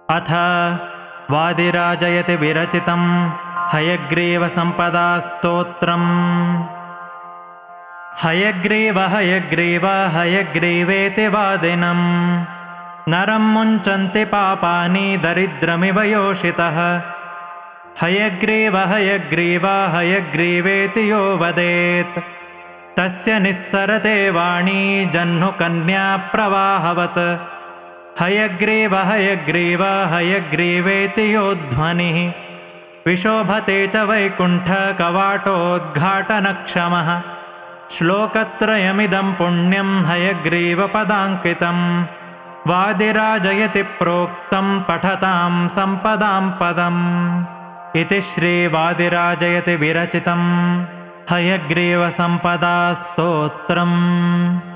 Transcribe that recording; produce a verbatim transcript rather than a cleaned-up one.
अथ वादिराजयति विरचितं हयग्रीवसम्पदास्तोत्रम्। हयग्रीव हयग्रीव हयग्रीवेति वादिनम् नरं मुञ्चन्ति पापानि दरिद्रमिव योषितः। हयग्रीव हयग्रीव हयग्रीवेति यो वदेत् तस्य निस्सरते वाणी जह्नुकन्या प्रवाहवत्। हयग्रीव हयग्रीव हयग्रीवेति यो ध्वनिः विशोभते च वैकुण्ठकवाटोद्घाटनक्षमः। श्लोकत्रयमिदं पुण्यं हयग्रीवपदाङ्कितं वादिराजयति प्रोक्तं पठतां सम्पदां पदम्। इति श्रीवादिराजयति विरचितं हयग्रीवसम्पदास्तोत्रम्।